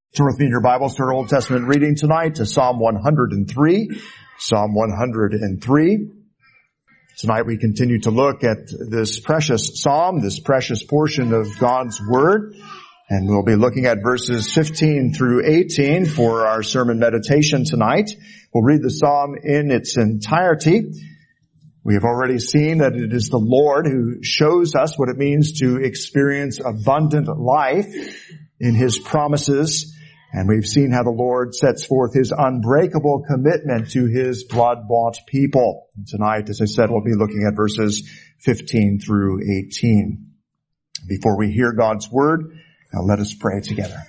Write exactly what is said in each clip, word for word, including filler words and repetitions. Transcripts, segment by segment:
Turn with me in your Bibles to our Old Testament reading tonight to Psalm one hundred three. Psalm one hundred three. Tonight we continue to look at this precious psalm, this precious portion of God's Word. And we'll be looking at verses fifteen through eighteen for our sermon meditation tonight. We'll read the psalm in its entirety. We have already seen that it is the Lord who shows us what it means to experience abundant life in His promises. And we've seen how the Lord sets forth His unbreakable commitment to His blood-bought people. And tonight, as I said, we'll be looking at verses fifteen through eighteen. Before we hear God's Word, now let us pray together.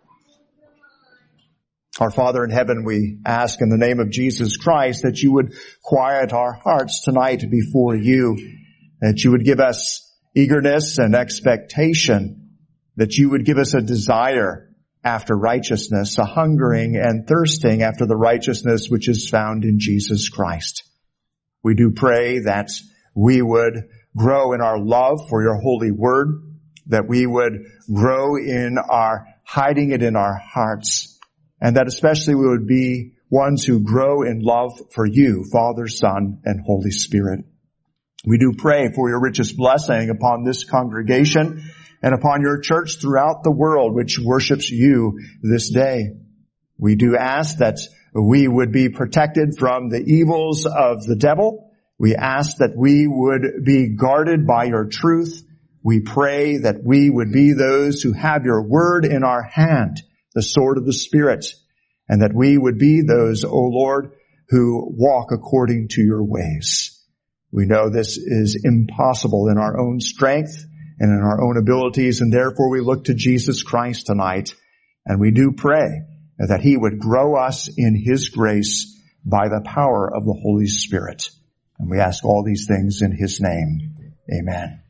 Our Father in heaven, we ask in the name of Jesus Christ that you would quiet our hearts tonight before you, that you would give us eagerness and expectation, that you would give us a desire after righteousness, a hungering and thirsting after the righteousness which is found in Jesus Christ. We do pray that we would grow in our love for your holy word, that we would grow in our hiding it in our hearts, and that especially we would be ones who grow in love for you, Father, Son, and Holy Spirit. We do pray for your richest blessing upon this congregation and upon your church throughout the world which worships you this day. We do ask that we would be protected from the evils of the devil. We ask that we would be guarded by your truth. We pray that we would be those who have your word in our hand, the sword of the Spirit, and that we would be those, O Lord, who walk according to your ways. We know this is impossible in our own strength and in our own abilities, and therefore we look to Jesus Christ tonight, and we do pray that He would grow us in His grace by the power of the Holy Spirit. And we ask all these things in His name. Amen.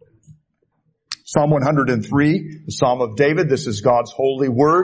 Psalm one hundred three, the Psalm of David. This is God's holy word.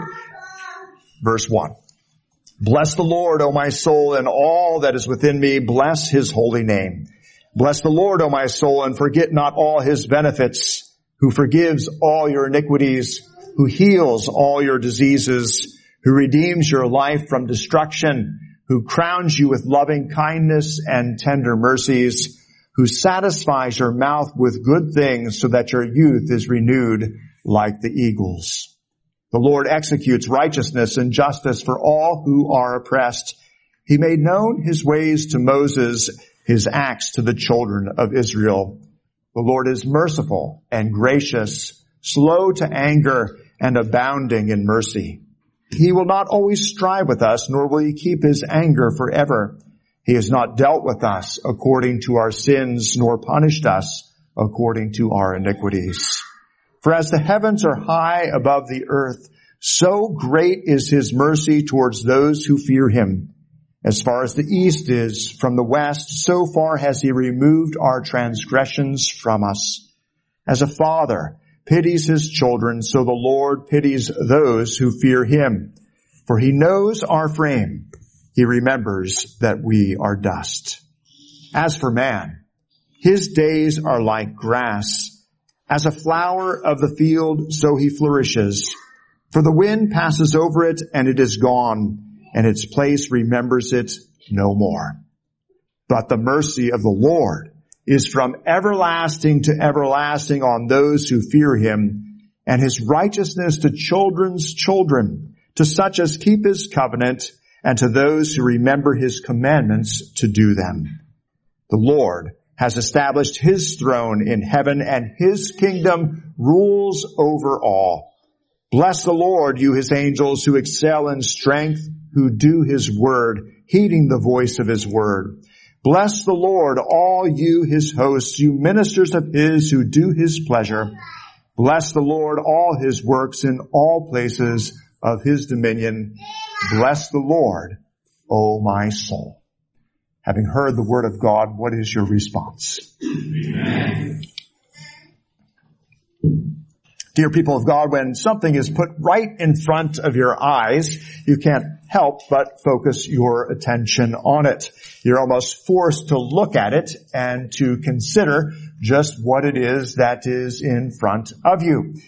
Verse one. Bless the Lord, O my soul, and all that is within me. Bless His holy name. Bless the Lord, O my soul, and forget not all His benefits, who forgives all your iniquities, who heals all your diseases, who redeems your life from destruction, who crowns you with loving kindness and tender mercies, who satisfies your mouth with good things so that your youth is renewed like the eagles. The Lord executes righteousness and justice for all who are oppressed. He made known His ways to Moses, His acts to the children of Israel. The Lord is merciful and gracious, slow to anger and abounding in mercy. He will not always strive with us, nor will He keep His anger forever. He has not dealt with us according to our sins, nor punished us according to our iniquities. For as the heavens are high above the earth, so great is His mercy towards those who fear Him. As far as the east is from the west, so far has He removed our transgressions from us. As a father pities his children, so the Lord pities those who fear Him. For He knows our frame. He remembers that we are dust. As for man, his days are like grass. As a flower of the field, so he flourishes. For the wind passes over it, and it is gone, and its place remembers it no more. But the mercy of the Lord is from everlasting to everlasting on those who fear Him, and His righteousness to children's children, to such as keep His covenant, and to those who remember His commandments to do them. The Lord has established His throne in heaven, and His kingdom rules over all. Bless the Lord, you His angels who excel in strength, who do His word, heeding the voice of His word. Bless the Lord, all you His hosts, you ministers of His who do His pleasure. Bless the Lord, all His works in all places of His dominion. Bless the Lord, O my soul. Having heard the word of God, what is your response? Amen. Dear people of God, when something is put right in front of your eyes, you can't help but focus your attention on it. You're almost forced to look at it and to consider just what it is that is in front of you.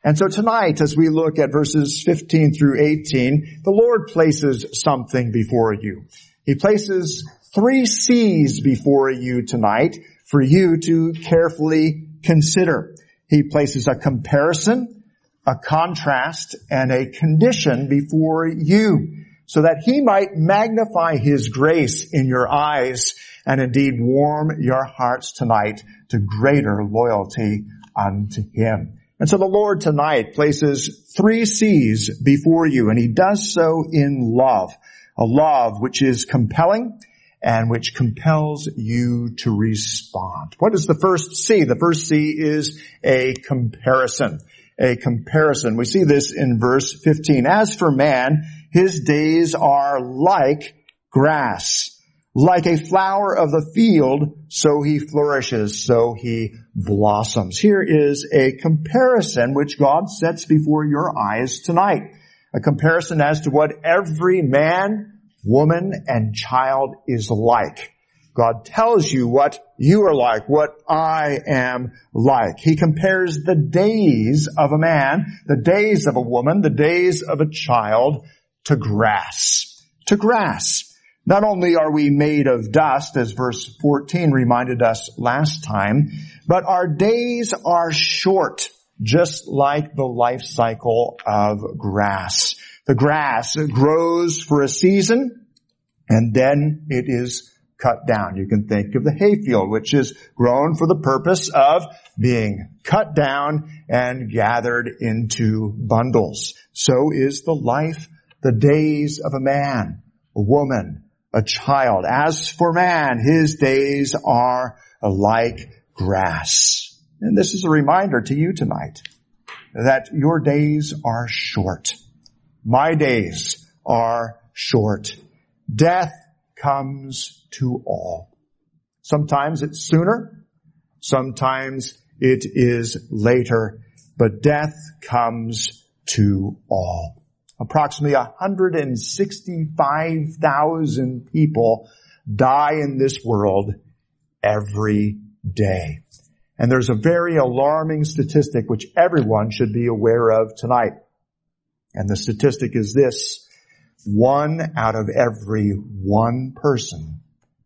And so tonight, as we look at verses fifteen through eighteen, the Lord places something before you. He places three C's before you tonight for you to carefully consider. He places a comparison, a contrast, and a condition before you, so that He might magnify His grace in your eyes and indeed warm your hearts tonight to greater loyalty unto Him. And so the Lord tonight places three C's before you, and He does so in love, a love which is compelling and which compels you to respond. What is the first C? The first C is a comparison. A comparison. We see this in verse fifteen. As for man, his days are like grass. Like a flower of the field, so he flourishes, so he blossoms. Here is a comparison which God sets before your eyes tonight. A comparison as to what every man, woman, and child is like. God tells you what you are like, what I am like. He compares the days of a man, the days of a woman, the days of a child to grass. To grass. Not only are we made of dust, as verse fourteen reminded us last time, but our days are short, just like the life cycle of grass. The grass grows for a season, and then it is cut down. You can think of the hayfield, which is grown for the purpose of being cut down and gathered into bundles. So is the life, the days of a man, a woman, a child. As for man, his days are like grass. And this is a reminder to you tonight that your days are short. My days are short. Death comes to all. Sometimes it's sooner. Sometimes it is later. But death comes to all. Approximately one hundred sixty-five thousand people die in this world every day. And there's a very alarming statistic which everyone should be aware of tonight. And the statistic is this: one out of every one person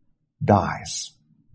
dies.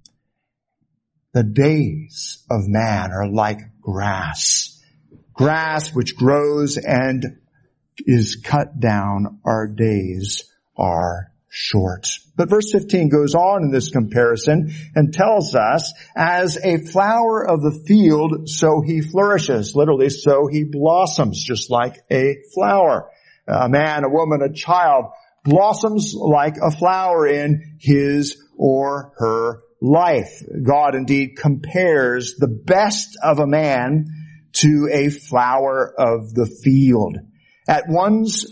The days of man are like grass. Grass which grows and is cut down. Our days are short. But verse fifteen goes on in this comparison and tells us, as a flower of the field, so he flourishes. Literally, so he blossoms, just like a flower. A man, a woman, a child blossoms like a flower in his or her life. God indeed compares the best of a man to a flower of the field. At one's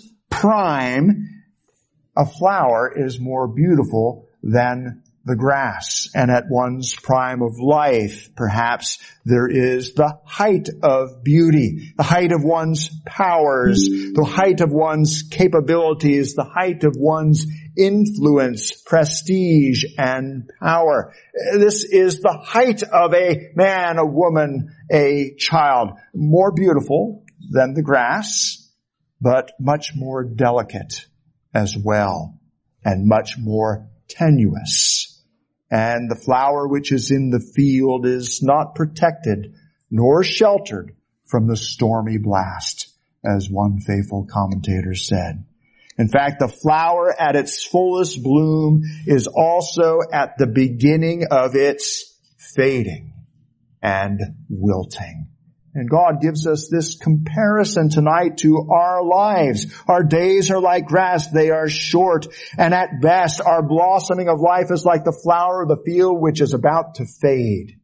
prime, a flower is more beautiful than the grass. And at one's prime of life, perhaps there is the height of beauty, the height of one's powers, the height of one's capabilities, the height of one's influence, prestige, and power. This is the height of a man, a woman, a child. More beautiful than the grass, but much more delicate as well, and much more tenuous. And the flower which is in the field is not protected nor sheltered from the stormy blast, as one faithful commentator said. In fact, the flower at its fullest bloom is also at the beginning of its fading and wilting. And God gives us this comparison tonight to our lives. Our days are like grass. They are short. And at best, our blossoming of life is like the flower of the field which is about to fade.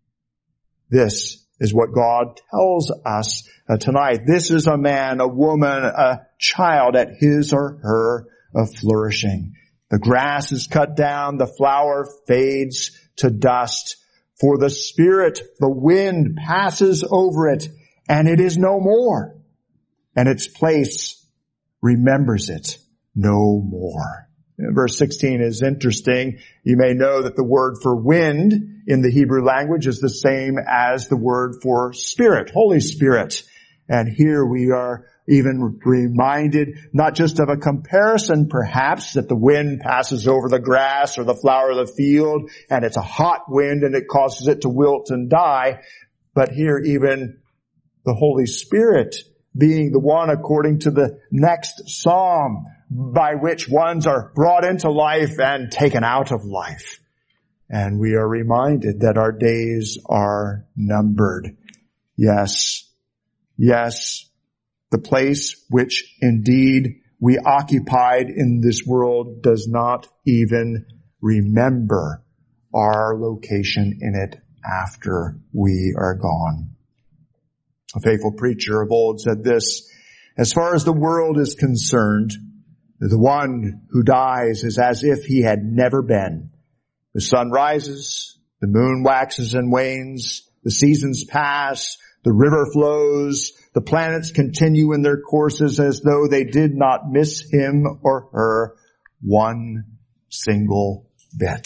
This is what God tells us uh, tonight. This is a man, a woman, a child at his or her uh, flourishing. The grass is cut down. The flower fades to dust. For the Spirit, the wind passes over it, and it is no more. And its place remembers it no more. Verse sixteen is interesting. You may know that the word for wind in the Hebrew language is the same as the word for Spirit, Holy Spirit. And here we are even reminded not just of a comparison perhaps that the wind passes over the grass or the flower of the field and it's a hot wind and it causes it to wilt and die, but here even the Holy Spirit being the one according to the next psalm by which ones are brought into life and taken out of life. And we are reminded that our days are numbered. Yes, yes, the place which indeed we occupied in this world does not even remember our location in it after we are gone. A faithful preacher of old said this, as far as the world is concerned, the one who dies is as if he had never been. The sun rises, the moon waxes and wanes, the seasons pass, the river flows, the planets continue in their courses as though they did not miss him or her one single bit.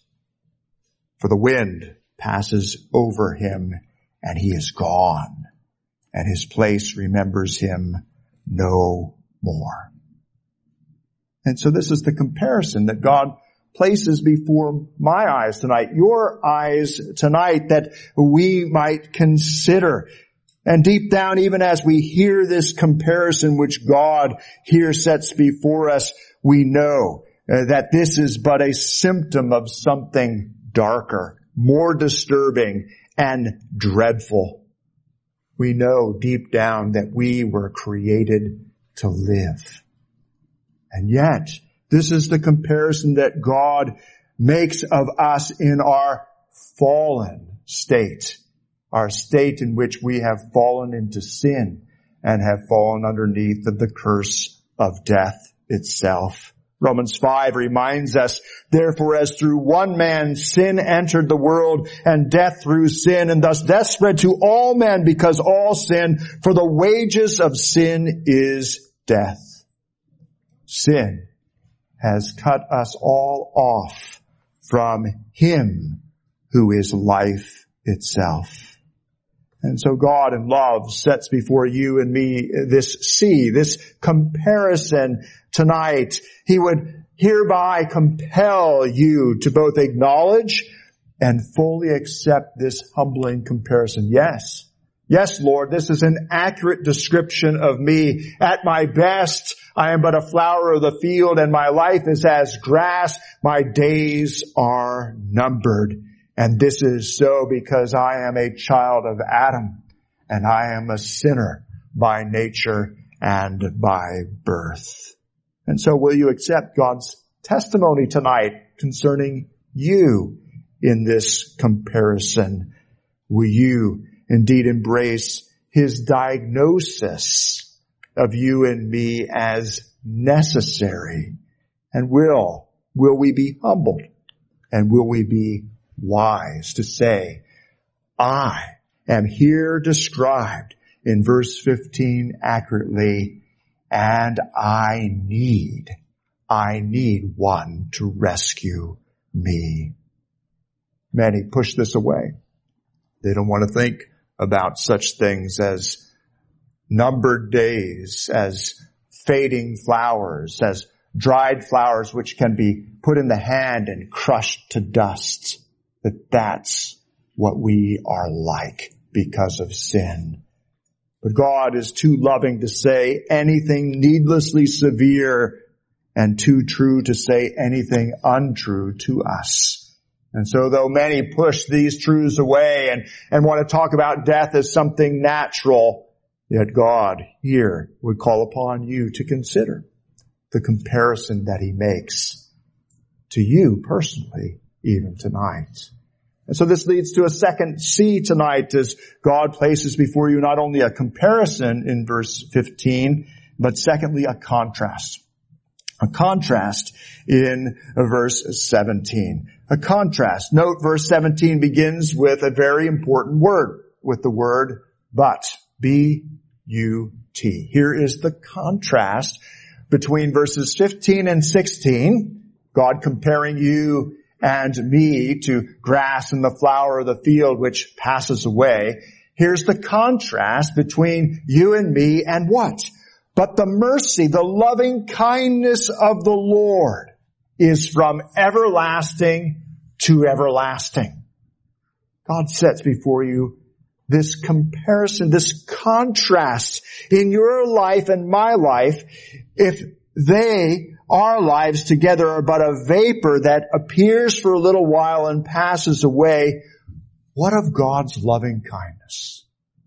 For the wind passes over him and he is gone, and his place remembers him no more. And so this is the comparison that God places before my eyes tonight, your eyes tonight, that we might consider. And deep down, even as we hear this comparison which God here sets before us, we know uh, that this is but a symptom of something darker, more disturbing and dreadful. We know deep down that we were created to live. And yet, this is the comparison that God makes of us in our fallen state, our state in which we have fallen into sin and have fallen underneath of the curse of death itself. Romans five reminds us, therefore as through one man sin entered the world, and death through sin, and thus death spread to all men because all sin, for the wages of sin is death. Sin has cut us all off from him who is life itself. And so God in love sets before you and me this sea, this comparison tonight. He would hereby compel you to both acknowledge and fully accept this humbling comparison. Yes, yes, Lord, this is an accurate description of me. At my best, I am but a flower of the field, and my life is as grass. My days are numbered. And this is so because I am a child of Adam, and I am a sinner by nature and by birth. And so will you accept God's testimony tonight concerning you in this comparison? Will you indeed embrace his diagnosis of you and me as necessary? And will, will we be humbled? And will we be wise to say, I am here described in verse fifteen accurately, and I need, I need one to rescue me. Many push this away. They don't want to think about such things as numbered days, as fading flowers, as dried flowers which can be put in the hand and crushed to dust. That that's what we are like because of sin. But God is too loving to say anything needlessly severe and too true to say anything untrue to us. And so though many push these truths away and, and want to talk about death as something natural, yet God here would call upon you to consider the comparison that he makes to you personally, even tonight. And so this leads to a second C tonight as God places before you not only a comparison in verse fifteen, but secondly a contrast. A contrast in verse seventeen. A contrast. Note verse seventeen begins with a very important word, with the word but. B U T. Here is the contrast between verses fifteen and sixteen, God comparing you and me to grass and the flower of the field which passes away. here's the contrast between you and me and what? But the mercy, the loving kindness of the Lord is from everlasting to everlasting. God sets before you this comparison, this contrast in your life and my life. If they, our lives together, are but a vapor that appears for a little while and passes away, what of God's loving kindness?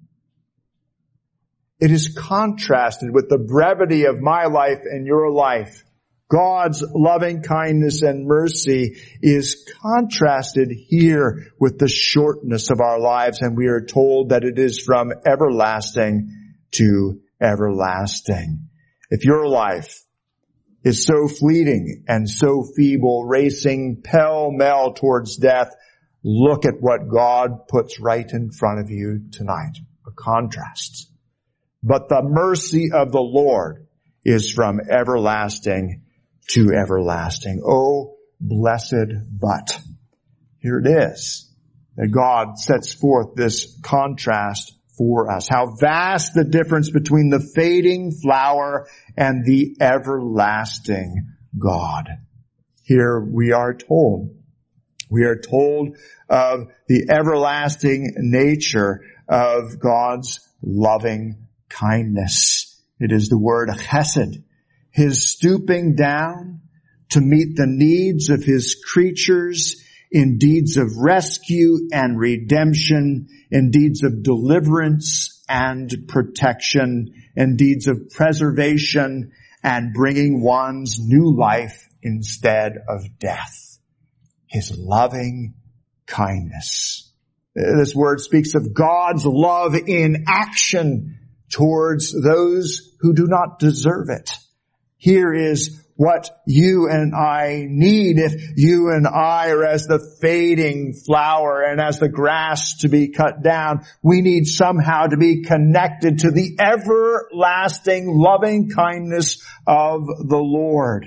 It is contrasted with the brevity of my life and your life. God's loving kindness and mercy is contrasted here with the shortness of our lives, and we are told that it is from everlasting to everlasting. If your life is so fleeting and so feeble, racing pell-mell towards death, look at what God puts right in front of you tonight, a contrast. But the mercy of the Lord is from everlasting to everlasting. Oh, blessed but. Here it is that God sets forth this contrast for us. How vast the difference between the fading flower and the everlasting God. Here we are told. We are told of the everlasting nature of God's loving kindness. It is the word chesed. His stooping down to meet the needs of His creatures in deeds of rescue and redemption, in deeds of deliverance and protection, in deeds of preservation and bringing one's new life instead of death. His loving kindness. This word speaks of God's love in action towards those who do not deserve it. Here is what you and I need if you and I are as the fading flower and as the grass to be cut down. We need somehow to be connected to the everlasting loving kindness of the Lord.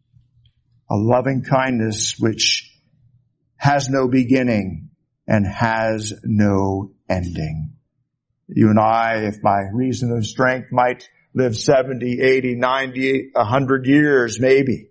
A loving kindness which has no beginning and has no ending. You and I, if by reason of strength, might live seventy, eighty, ninety, a hundred years maybe.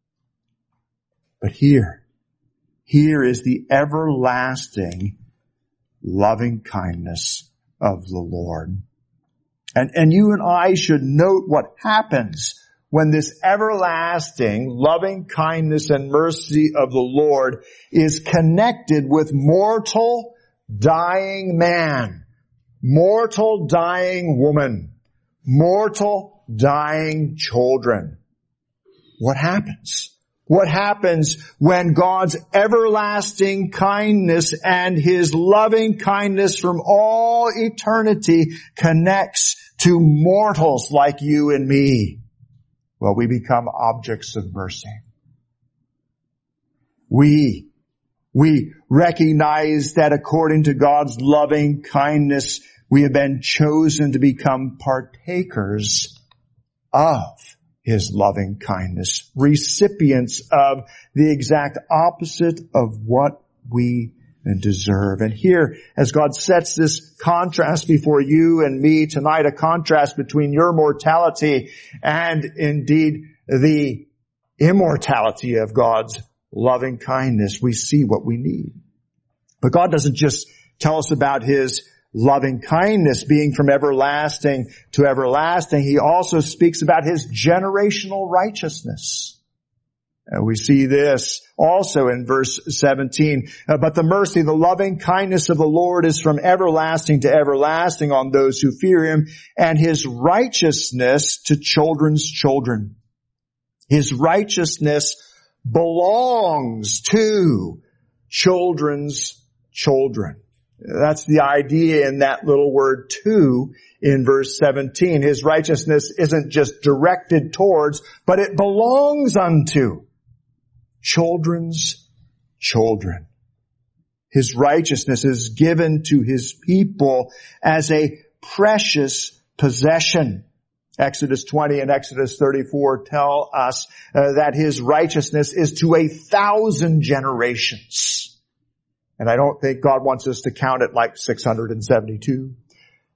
But here, here is the everlasting loving kindness of the Lord. And, and you and I should note what happens when this everlasting loving kindness and mercy of the Lord is connected with mortal dying man, mortal dying woman, mortal dying children. What happens? What happens when God's everlasting kindness and His loving kindness from all eternity connects to mortals like you and me? Well, we become objects of mercy. We, we recognize that according to God's loving kindness, we have been chosen to become partakers of His loving kindness, recipients of the exact opposite of what we deserve. And here, as God sets this contrast before you and me tonight, a contrast between your mortality and indeed the immortality of God's loving kindness, we see what we need. But God doesn't just tell us about His loving kindness being from everlasting to everlasting. He also speaks about His generational righteousness. And we see this also in verse seventeen. Uh, but the mercy, the loving kindness of the Lord is from everlasting to everlasting on those who fear Him, and His righteousness to children's children. His righteousness belongs to children's children. That's the idea in that little word "to" in verse seventeen. His righteousness isn't just directed towards, but it belongs unto children's children. His righteousness is given to His people as a precious possession. Exodus twenty and Exodus thirty-four tell us uh, that His righteousness is to a thousand generations. And I don't think God wants us to count it like six hundred seventy-two.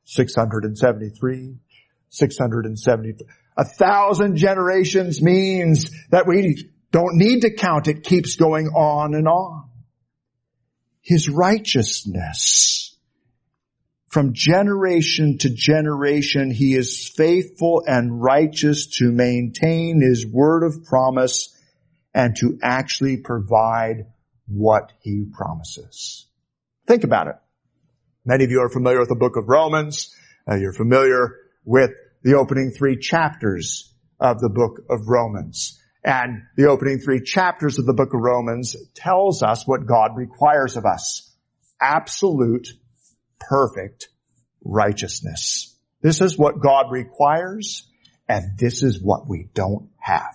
six hundred seventy-three, six hundred seventy. A thousand generations means that we don't need to count. It keeps going on and on. His righteousness, from generation to generation, He is faithful and righteous to maintain His word of promise and to actually provide what He promises. Think about it. Many of you are familiar with the book of Romans. Uh, you're familiar with the opening three chapters of the book of Romans. And the opening three chapters of the book of Romans tells us what God requires of us. Absolute, perfect righteousness. This is what God requires, and this is what we don't have.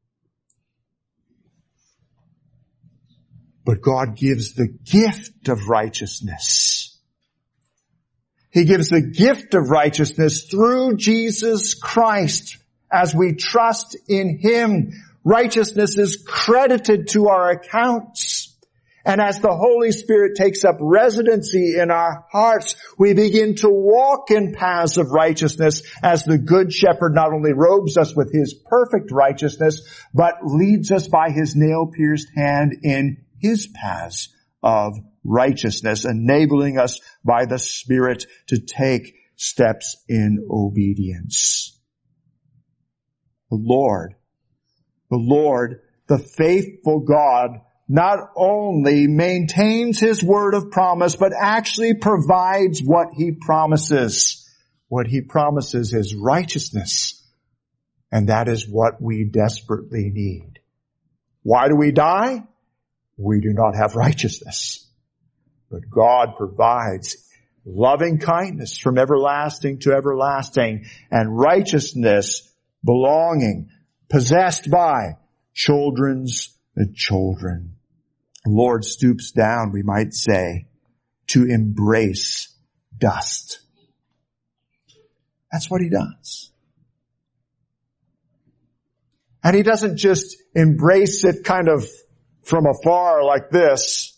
But God gives the gift of righteousness. He gives the gift of righteousness through Jesus Christ as we trust in Him. Righteousness is credited to our accounts. And as the Holy Spirit takes up residency in our hearts, we begin to walk in paths of righteousness as the Good Shepherd not only robes us with His perfect righteousness, but leads us by His nail-pierced hand in His paths of righteousness, enabling us by the Spirit to take steps in obedience. The Lord, the Lord, the faithful God, not only maintains His word of promise, but actually provides what He promises. What He promises is righteousness. And that is what we desperately need. Why do we die? We do not have righteousness. But God provides loving kindness from everlasting to everlasting, and righteousness belonging, possessed by children's children. The Lord stoops down, we might say, to embrace dust. That's what He does. And He doesn't just embrace it kind of from afar like this.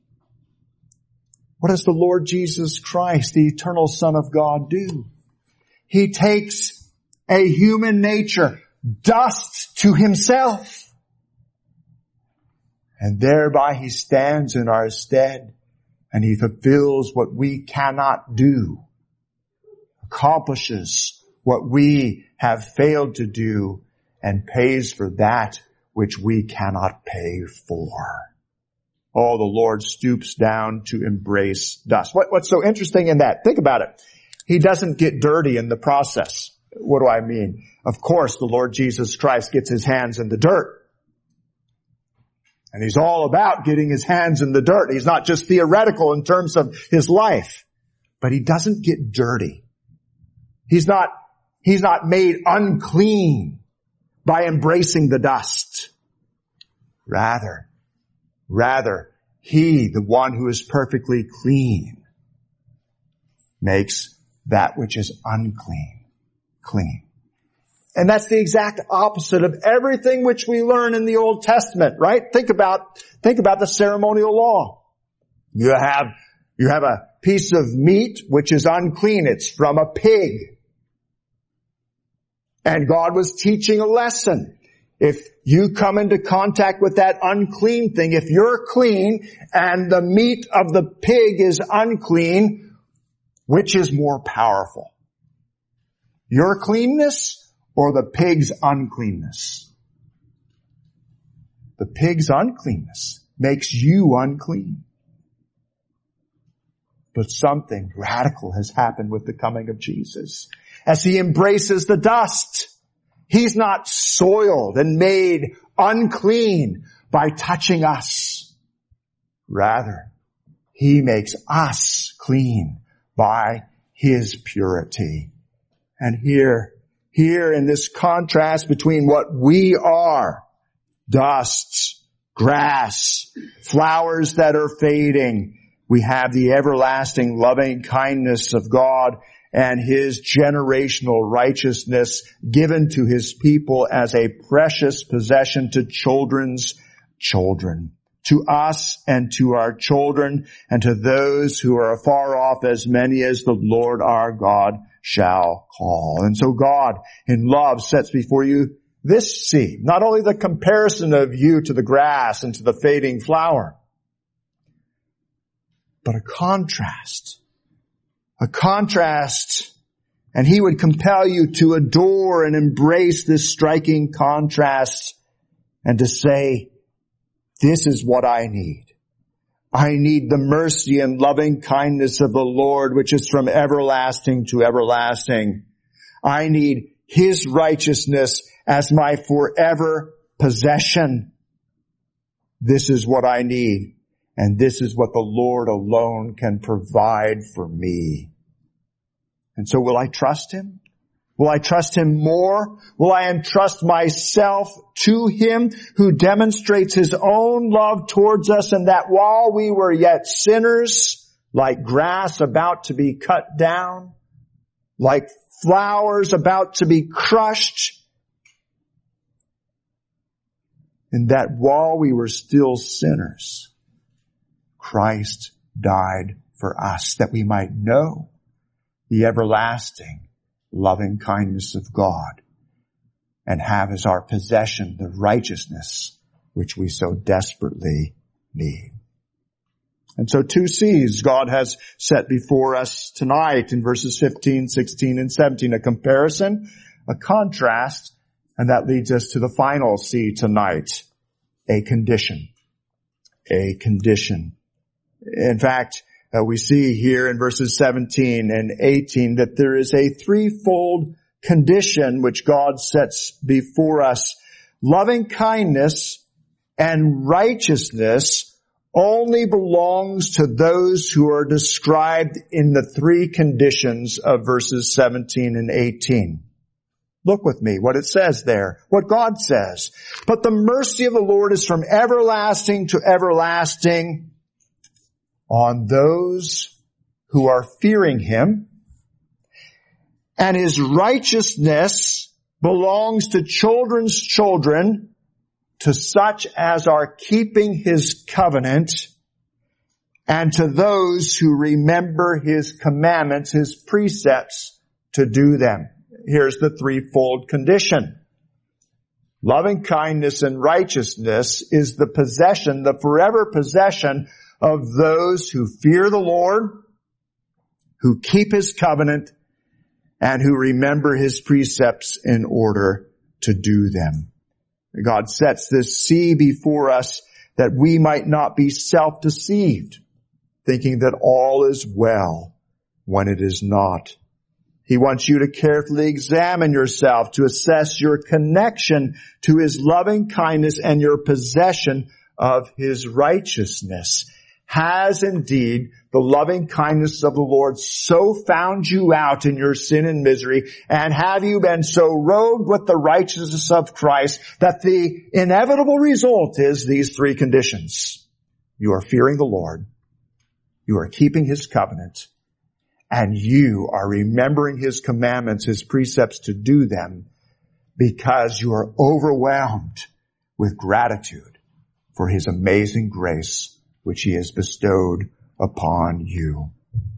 What does the Lord Jesus Christ, the eternal Son of God, do? He takes a human nature, dust, to Himself. And thereby He stands in our stead, and He fulfills what we cannot do, accomplishes what we have failed to do, and pays for that which we cannot pay for. Oh, the Lord stoops down to embrace dust. What, what's so interesting in that? Think about it. He doesn't get dirty in the process. What do I mean? Of course, the Lord Jesus Christ gets His hands in the dirt. And He's all about getting His hands in the dirt. He's not just theoretical in terms of His life, but He doesn't get dirty. He's not, He's not made unclean by embracing the dust. Rather, rather, He, the one who is perfectly clean, makes that which is unclean, clean. And that's the exact opposite of everything which we learn in the Old Testament, right? Think about, think about the ceremonial law. You have, you have a piece of meat which is unclean. It's from a pig. And God was teaching a lesson. If you come into contact with that unclean thing, if you're clean and the meat of the pig is unclean, which is more powerful? Your cleanness or the pig's uncleanness? The pig's uncleanness makes you unclean. But something radical has happened with the coming of Jesus. As He embraces the dust, He's not soiled and made unclean by touching us. Rather, He makes us clean by His purity. And here, here in this contrast between what we are, dust, grass, flowers that are fading, we have the everlasting loving kindness of God and His generational righteousness given to His people as a precious possession to children's children, to us and to our children and to those who are afar off, as many as the Lord our God shall call. And so God, in love, sets before you this sea, not only the comparison of you to the grass and to the fading flower, but a contrast. A contrast. And he would compel you to adore and embrace this striking contrast and to say, this is what I need. I need the mercy and loving kindness of the Lord, which is from everlasting to everlasting. I need his righteousness as my forever possession. This is what I need. And this is what the Lord alone can provide for me. And so will I trust him? Will I trust him more? Will I entrust myself to him who demonstrates his own love towards us, and that while we were yet sinners, like grass about to be cut down, like flowers about to be crushed, and that while we were still sinners, Christ died for us, that we might know the everlasting loving kindness of God and have as our possession the righteousness which we so desperately need. And so two C's God has set before us tonight in verses fifteen, sixteen, and seventeen. A comparison, a contrast, and that leads us to the final C tonight, a condition. A condition. In fact, uh, we see here in verses seventeen and eighteen that there is a threefold condition which God sets before us. Loving kindness and righteousness only belongs to those who are described in the three conditions of verses seventeen and eighteen. Look with me what it says there, what God says. But the mercy of the Lord is from everlasting to everlasting on those who are fearing him, and his righteousness belongs to children's children, to such as are keeping his covenant, and to those who remember his commandments, his precepts, to do them. Here's the threefold condition. Loving kindness and righteousness is the possession, the forever possession of those who fear the Lord, who keep his covenant, and who remember his precepts in order to do them. God sets this sea before us that we might not be self-deceived, thinking that all is well when it is not. He wants you to carefully examine yourself, to assess your connection to his loving kindness and your possession of his righteousness. Has indeed the loving kindness of the Lord so found you out in your sin and misery, and have you been so robed with the righteousness of Christ that the inevitable result is these three conditions? You are fearing the Lord, you are keeping his covenant, and you are remembering his commandments, his precepts to do them, because you are overwhelmed with gratitude for his amazing grace which he has bestowed upon you.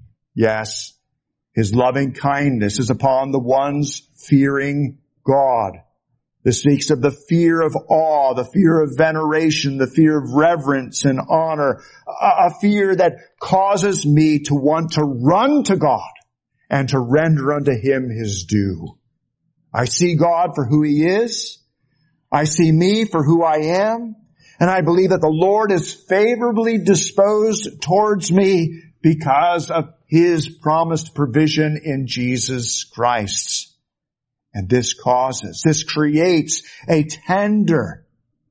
Yes, his loving kindness is upon the ones fearing God. This speaks of the fear of awe, the fear of veneration, the fear of reverence and honor, a fear that causes me to want to run to God and to render unto him his due. I see God for who he is. I see me for who I am. And I believe that the Lord is favorably disposed towards me because of his promised provision in Jesus Christ. And this causes, this creates a tender,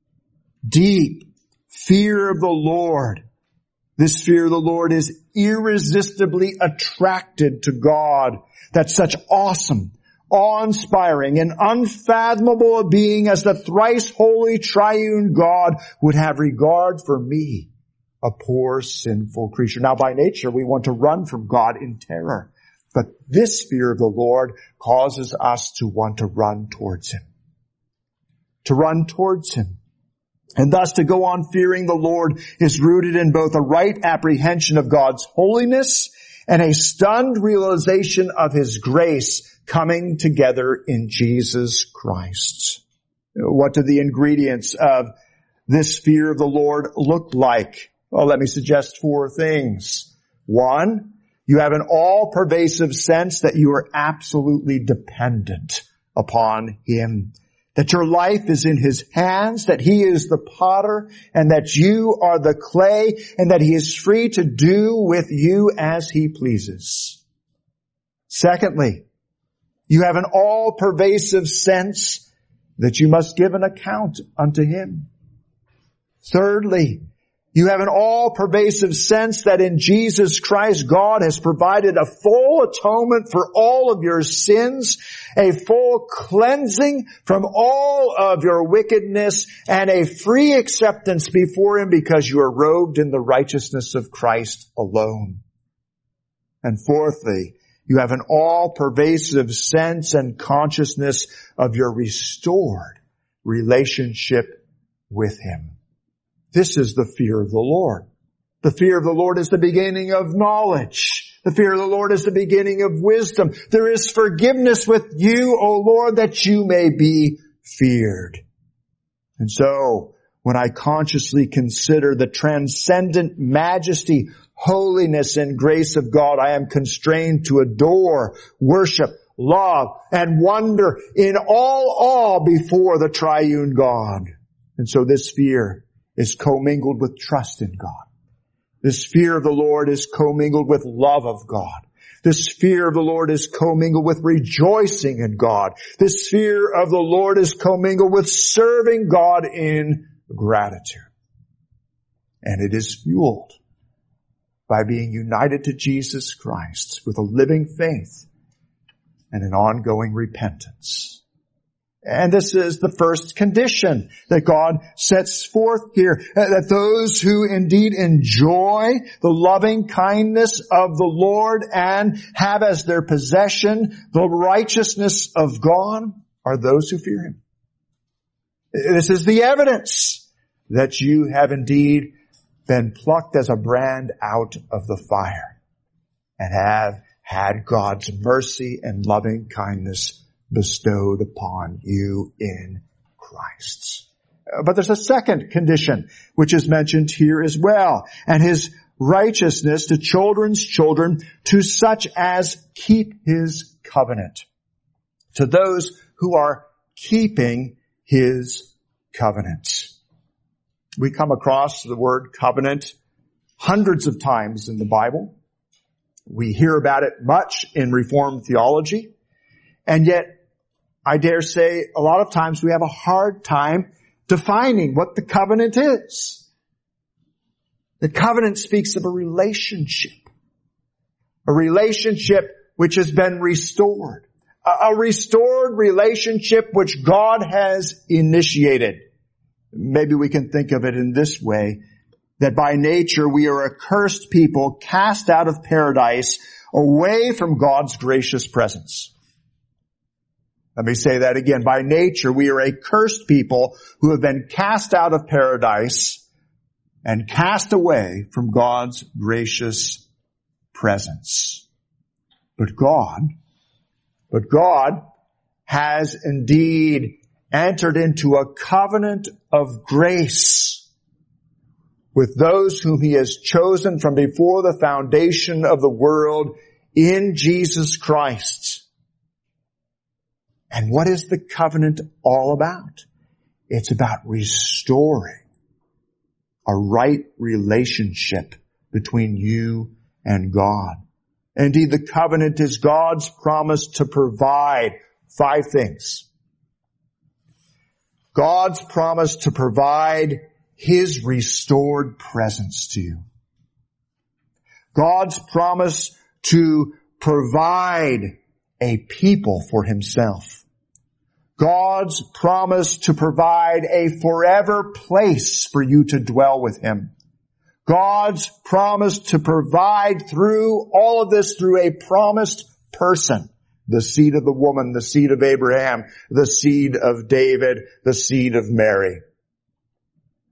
deep fear of the Lord. This fear of the Lord is irresistibly attracted to God, that such awesome, awe-inspiring and unfathomable a being as the thrice holy triune God would have regard for me, a poor sinful creature. Now by nature we want to run from God in terror, but this fear of the Lord causes us to want to run towards him. To run towards him. And thus to go on fearing the Lord is rooted in both a right apprehension of God's holiness and a stunned realization of His grace coming together in Jesus Christ. What do the ingredients of this fear of the Lord look like? Well, let me suggest four things. One, you have an all-pervasive sense that you are absolutely dependent upon Him, that your life is in His hands, that He is the potter, and that you are the clay, and that He is free to do with you as He pleases. Secondly, you have an all-pervasive sense that you must give an account unto Him. Thirdly, you have an all-pervasive sense that in Jesus Christ, God has provided a full atonement for all of your sins, a full cleansing from all of your wickedness, and a free acceptance before Him because you are robed in the righteousness of Christ alone. And fourthly, you have an all-pervasive sense and consciousness of your restored relationship with Him. This is the fear of the Lord. The fear of the Lord is the beginning of knowledge. The fear of the Lord is the beginning of wisdom. There is forgiveness with you, O Lord, that you may be feared. And so, when I consciously consider the transcendent majesty, holiness, and grace of God, I am constrained to adore, worship, love, and wonder in all awe before the triune God. And so this fear is commingled with trust in God. This fear of the Lord is commingled with love of God. This fear of the Lord is commingled with rejoicing in God. This fear of the Lord is commingled with serving God in gratitude. And it is fueled by being united to Jesus Christ with a living faith and an ongoing repentance. And this is the first condition that God sets forth here, that those who indeed enjoy the loving kindness of the Lord and have as their possession the righteousness of God are those who fear Him. This is the evidence that you have indeed been plucked as a brand out of the fire and have had God's mercy and loving kindness bestowed upon you in Christ. But there's a second condition which is mentioned here as well. And His righteousness to children's children, to such as keep His covenant. To those who are keeping His covenant. We come across the word covenant hundreds of times in the Bible. We hear about it much in Reformed theology. And yet, I dare say, a lot of times we have a hard time defining what the covenant is. The covenant speaks of a relationship. A relationship which has been restored. A restored relationship which God has initiated. Maybe we can think of it in this way, that by nature we are a cursed people cast out of paradise away from God's gracious presence. Let me say that again. By nature, we are a cursed people who have been cast out of paradise and cast away from God's gracious presence. But God, but God has indeed entered into a covenant of grace with those whom He has chosen from before the foundation of the world in Jesus Christ. And what is the covenant all about? It's about restoring a right relationship between you and God. Indeed, the covenant is God's promise to provide five things. God's promise to provide His restored presence to you. God's promise to provide a people for Himself. God's promise to provide a forever place for you to dwell with Him. God's promise to provide through all of this through a promised person. The seed of the woman, the seed of Abraham, the seed of David, the seed of Mary.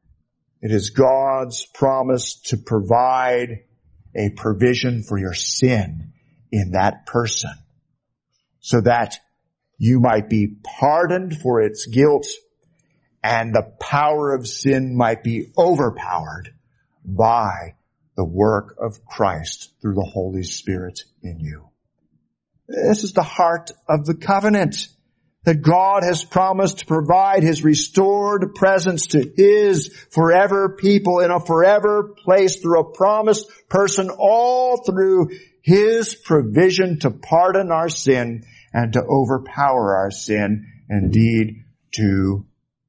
It is God's promise to provide a provision for your sin in that person so that you might be pardoned for its guilt and the power of sin might be overpowered by the work of Christ through the Holy Spirit in you. This is the heart of the covenant, that God has promised to provide His restored presence to His forever people in a forever place through a promised person, all through His provision to pardon our sin and to overpower our sin, indeed to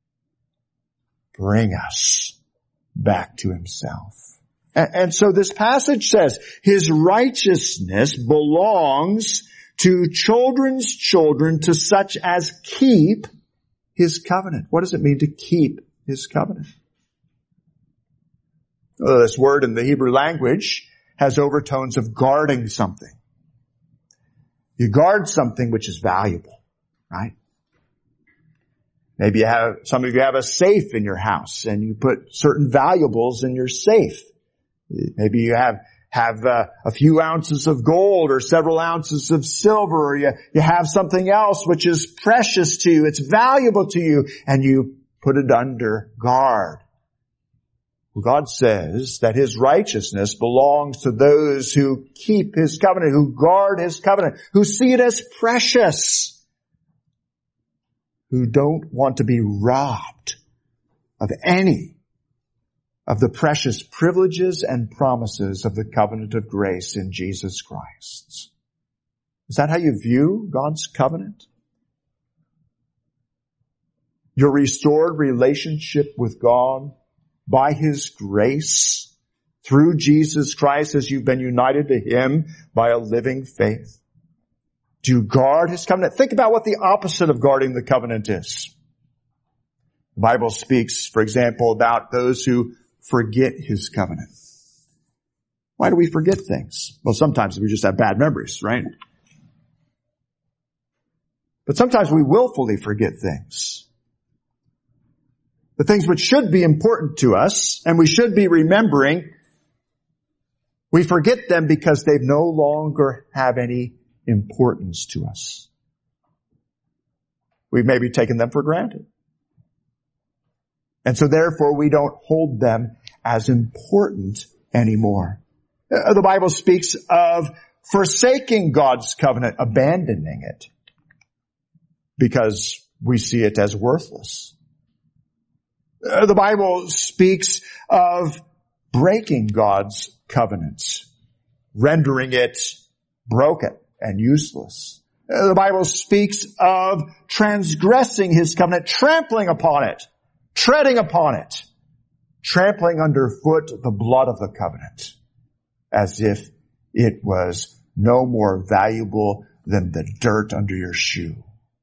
bring us back to Himself. And so this passage says, His righteousness belongs to children's children, to such as keep His covenant. What does it mean to keep His covenant? Well, this word in the Hebrew language has overtones of guarding something. You guard something which is valuable, right? Maybe you have, some of you have a safe in your house and you put certain valuables in your safe. Maybe you have have uh, a few ounces of gold or several ounces of silver, or you, you have something else which is precious to you, it's valuable to you, and you put it under guard. Well, God says that His righteousness belongs to those who keep His covenant, who guard His covenant, who see it as precious, who don't want to be robbed of any of the precious privileges and promises of the covenant of grace in Jesus Christ. Is that how you view God's covenant? Your restored relationship with God by His grace through Jesus Christ as you've been united to Him by a living faith. Do you guard His covenant? Think about what the opposite of guarding the covenant is. The Bible speaks, for example, about those who forget His covenant. Why do we forget things? Well, sometimes we just have bad memories, right? But sometimes we willfully forget things. The things which should be important to us and we should be remembering, we forget them because they no longer have any importance to us. We've maybe taken them for granted. And so therefore we don't hold them as important anymore. The Bible speaks of forsaking God's covenant, abandoning it, because we see it as worthless. The Bible speaks of breaking God's covenants, rendering it broken and useless. The Bible speaks of transgressing His covenant, trampling upon it, treading upon it, trampling underfoot the blood of the covenant, as if it was no more valuable than the dirt under your shoe.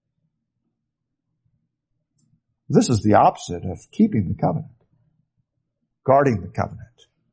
This is the opposite of keeping the covenant, guarding the covenant.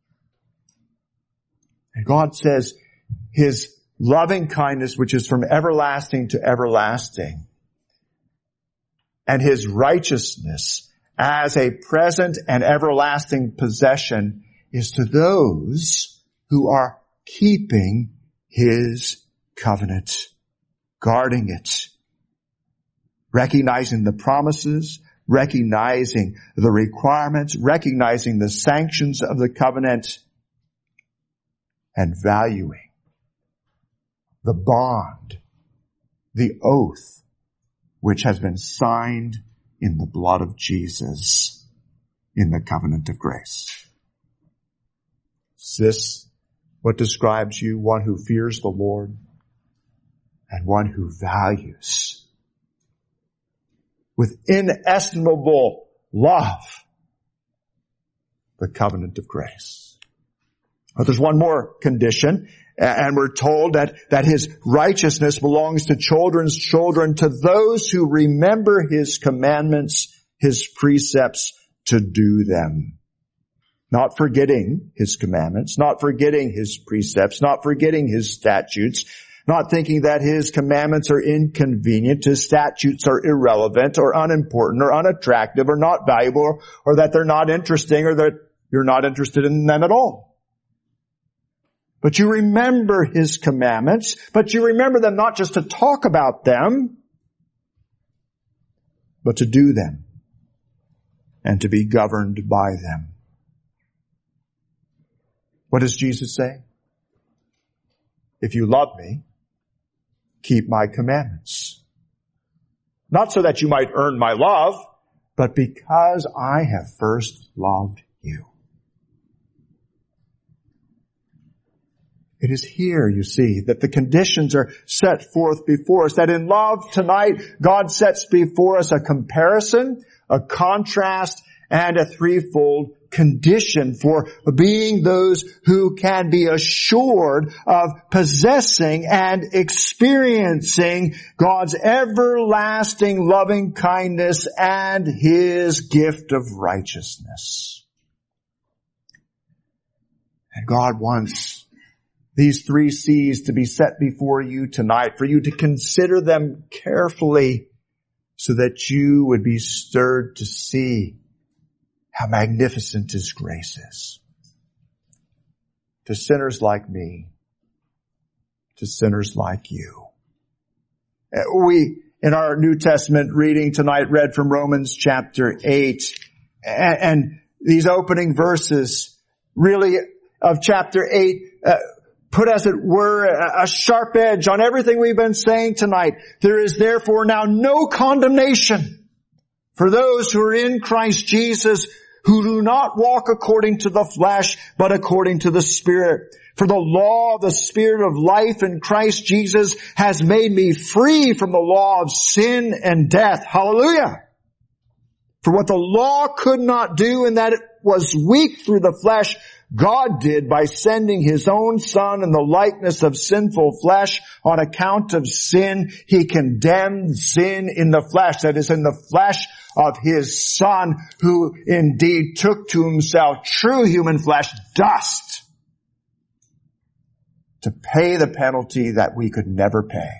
And God says His loving kindness, which is from everlasting to everlasting, and His righteousness as a present and everlasting possession is to those who are keeping His covenant, guarding it, recognizing the promises, recognizing the requirements, recognizing the sanctions of the covenant, and valuing the bond, the oath, which has been signed in the blood of Jesus in the covenant of grace. Is this what describes you, one who fears the Lord and one who values with inestimable love the covenant of grace? But there's one more condition, and we're told that, that His righteousness belongs to children's children, to those who remember His commandments, His precepts, to do them. Not forgetting His commandments, not forgetting His precepts, not forgetting His statutes, not thinking that His commandments are inconvenient, His statutes are irrelevant or unimportant or unattractive or not valuable, or, or that they're not interesting or that you're not interested in them at all. But you remember His commandments, but you remember them not just to talk about them, but to do them and to be governed by them. What does Jesus say? If you love me, keep my commandments. Not so that you might earn my love, but because I have first loved you. It is here, you see, that the conditions are set forth before us, that in love tonight, God sets before us a comparison, a contrast, and a threefold condition for being those who can be assured of possessing and experiencing God's everlasting loving kindness and His gift of righteousness. And God wants these three C's to be set before you tonight, for you to consider them carefully so that you would be stirred to see how magnificent His grace is. To sinners like me, to sinners like you. We, in our New Testament reading tonight, read from Romans chapter eight, and, and these opening verses really of chapter eight uh, put, as it were, a sharp edge on everything we've been saying tonight. There is therefore now no condemnation for those who are in Christ Jesus, who do not walk according to the flesh, but according to the Spirit. For the law of the Spirit of life in Christ Jesus has made me free from the law of sin and death. Hallelujah! For what the law could not do, in that it was weak through the flesh, God did by sending His own Son in the likeness of sinful flesh. On account of sin, He condemned sin in the flesh, that is, in the flesh of His Son, who indeed took to Himself true human flesh, dust, to pay the penalty that we could never pay.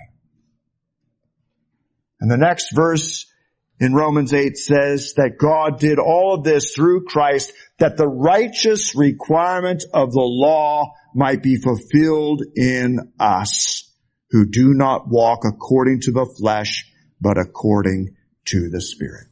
And the next verse in Romans eight says that God did all of this through Christ, that the righteous requirement of the law might be fulfilled in us, who do not walk according to the flesh, but according to the Spirit.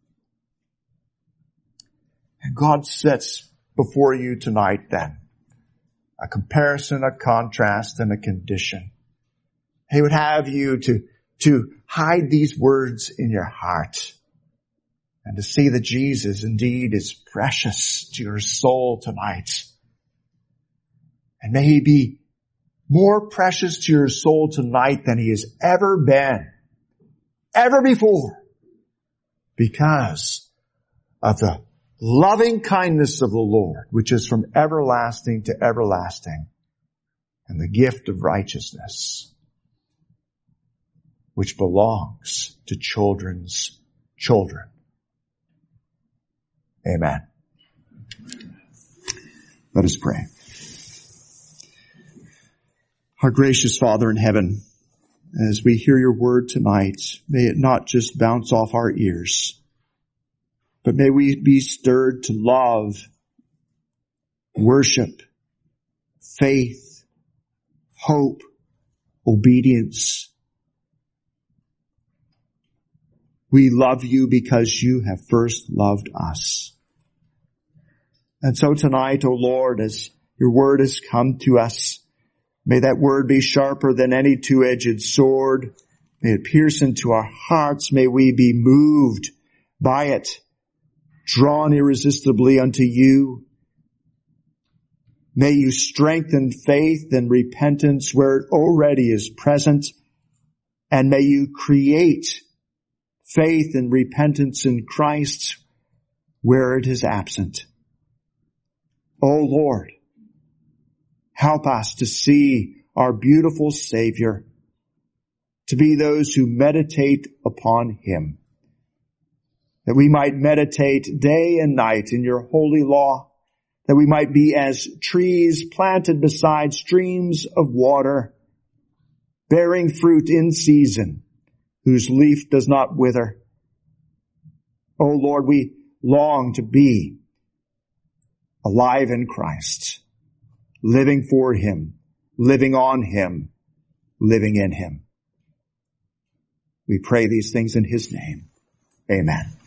And God sets before you tonight then a comparison, a contrast, and a condition. He would have you to, to hide these words in your heart and to see that Jesus indeed is precious to your soul tonight. And may He be more precious to your soul tonight than He has ever been, ever before, because of the loving kindness of the Lord, which is from everlasting to everlasting, and the gift of righteousness, which belongs to children's children. Amen. Let us pray. Our gracious Father in heaven, as we hear your word tonight, may it not just bounce off our ears, but may we be stirred to love, worship, faith, hope, obedience. We love you because you have first loved us. And so tonight, O Lord, as your word has come to us, may that word be sharper than any two-edged sword. May it pierce into our hearts. May we be moved by it, drawn irresistibly unto you. May you strengthen faith and repentance where it already is present. And may you create faith and repentance in Christ where it is absent. O Lord, help us to see our beautiful Savior, to be those who meditate upon Him, that we might meditate day and night in your holy law, that we might be as trees planted beside streams of water, bearing fruit in season, whose leaf does not wither. O Lord, we long to be alive in Christ, living for Him, living on Him, living in Him. We pray these things in His name. Amen.